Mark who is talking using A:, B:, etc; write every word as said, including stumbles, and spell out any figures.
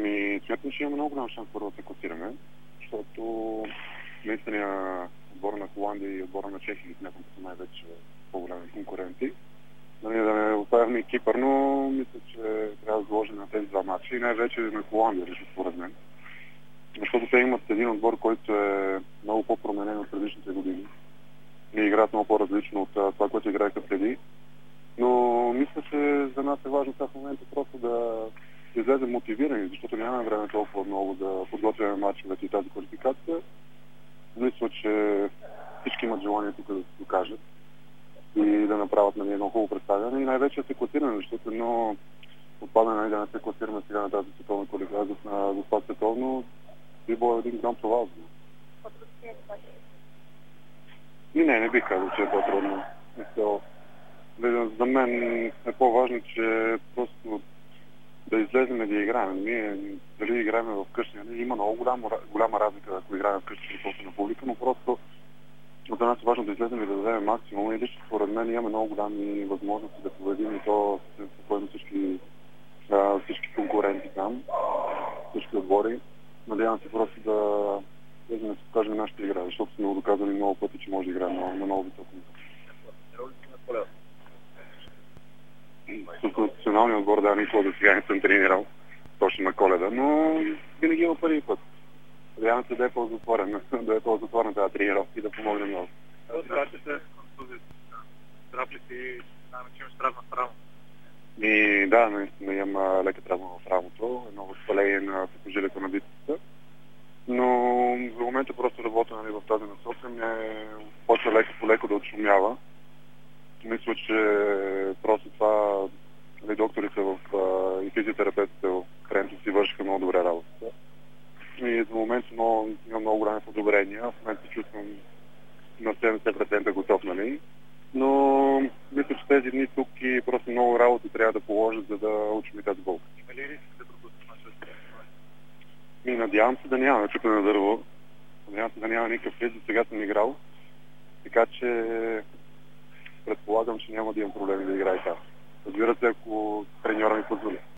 A: Ами, смятам, че има много голям шанс първо да се класираме, защото наистина отбора на Холандия и отбора на Чехия смятам, че са най-вече по-големи конкуренти. Нали, да не оставяме и Кипър, но мисля, че трябва да заложим на тези два матча и най-вече на Холандия, лично според мен. Защото те имат един отбор, който е много по-променен от предишните години. Не играят много по-различно от това, което играеха преди. Но мисля, че за нас е важно в момента просто да излезем мотивирани, защото нямаме време толкова много да подготвяме матчовете и тази квалификация. Мисля, че всички имат желание тук да се докажат и да направят нали, едно хубаво представяне и най-вече да се класираме, защото едно отпадане нали, да не се класираме сега на тази световна квалификация на това световно би било един голям провал. И не, не бих казал, че е по-трудно. За мен е по-важно, че просто да излезем и да играем. Ние дали играем в къщи, има много голяма, голяма разлика, ако играем в къщи или на публика, но просто за нас е важно да излезем и да дадем максимум. И лично според мен имаме много голями възможности да победим и то спокойно всички, всички конкуренти там, всички отбори. Надявам се просто да излезем да се покажем нашата игра, защото сме го доказали много пъти, че може да играем на, на много високо ниво. С националния отбор, да, никога до сега не съм тренирал точно на Коледа, но винаги има първи път. Надявам се да е по-затворен, да е по-затворен тази тренировка и да помогне много.
B: Отбрате се контузия. Здрав ли си? Знаем, че имаш травма в рамото.
A: И да, наистина имам лека травма в рамото, едно възпаление на сухожилието на бицепса. Но за момента просто работя нали, в тази насока, ме почва леко по леко да отшумява. Мисля, че просто това нали, докторите в, а, и физиотерапевтите в Кренто си вършиха много добре работата. И за момента но, имам много голями подобрения. В момента се чувствам на седемдесет процента готов, нали? Но мисля, че тези дни тук и просто много работа трябва да положат, за да учим и тази болка.
B: Има ли риск да пропуснеш мачовете?
A: И надявам се да няма чупене на дърво. Надявам се да няма никакъв риск, до сега съм играл. Така че предполагам, че няма да имам проблеми да играя там. Разбира се, ако треньора ми позволи.